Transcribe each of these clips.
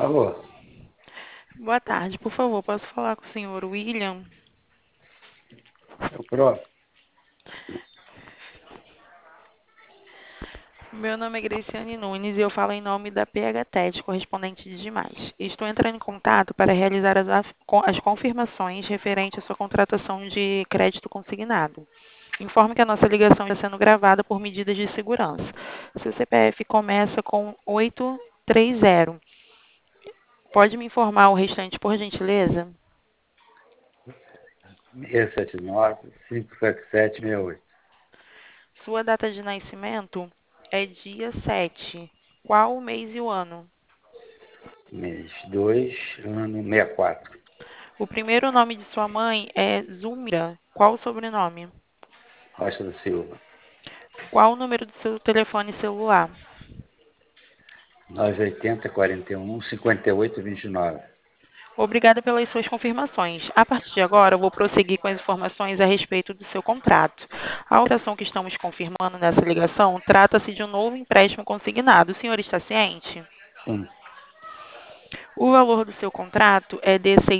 Alô, Boa tarde, por favor, posso falar com o senhor William? é o próprio. Meu nome é Graciane Nunes e eu falo em nome da PHTET, correspondente de demais. Estou entrando em contato para realizar as confirmações referente à sua contratação de crédito consignado. Informo que a nossa ligação está sendo gravada por medidas de segurança. Seu CPF começa com 830. Pode me informar o restante, por gentileza? 679-57768. Sua data de nascimento é dia 7. Qual o mês e o ano? Mês 2, ano 64. O primeiro nome de sua mãe é Zulmira. Qual o sobrenome? Rocha da Silva. Qual o número do seu telefone celular? 980-41-5829. Obrigada pelas suas confirmações. A partir de agora, eu vou prosseguir com as informações a respeito do seu contrato. A operação que estamos confirmando nessa ligação trata-se de um novo empréstimo consignado. O senhor está ciente? Sim, O valor do seu contrato é de R$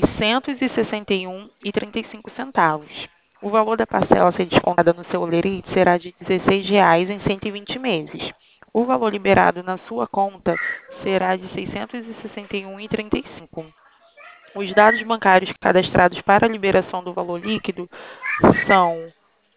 661,35. O valor da parcela a ser descontada no seu lerite será de R$ 16 em 120 meses. O valor liberado na sua conta será de R$ 661,35. Os dados bancários cadastrados para a liberação do valor líquido são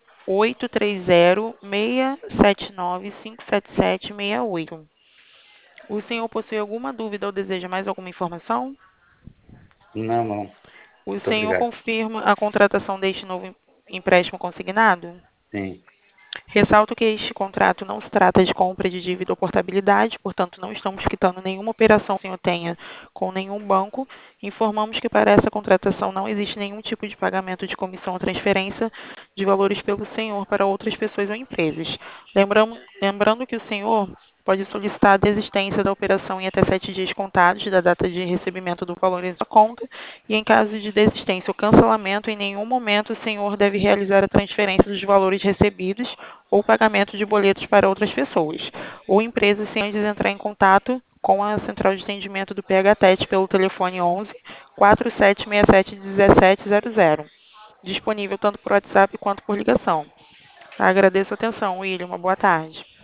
830-679-57768. O senhor possui alguma dúvida ou deseja mais alguma informação? não, não. O Muito senhor obrigado. confirma a contratação deste novo empréstimo consignado? Sim, Ressalto que este contrato não se trata de compra de dívida ou portabilidade, portanto, não estamos quitando nenhuma operação que o senhor tenha com nenhum banco. Informamos que para essa contratação não existe nenhum tipo de pagamento de comissão ou transferência de valores pelo senhor para outras pessoas ou empresas. Lembrando que o senhor pode solicitar a desistência da operação em até 7 dias contados da data de recebimento do valor em sua conta e, em caso de desistência ou cancelamento, em nenhum momento o senhor deve realizar a transferência dos valores recebidos ou pagamento de boletos para outras pessoas ou empresas sem antes entrar em contato com a central de atendimento do PHTET pelo telefone 11 4767 1700, disponível tanto por WhatsApp quanto por ligação. Agradeço a atenção, William. Uma boa tarde.